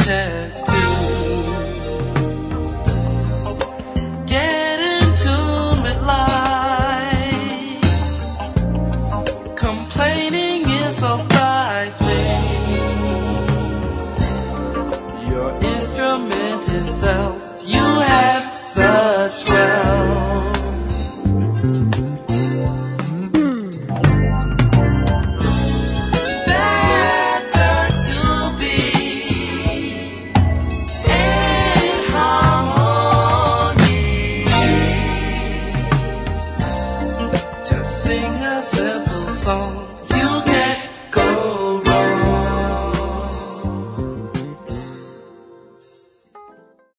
chance to get in tune with life. Complaining is so stifling. Your instrument itself, you have such wealth. Sing a simple song.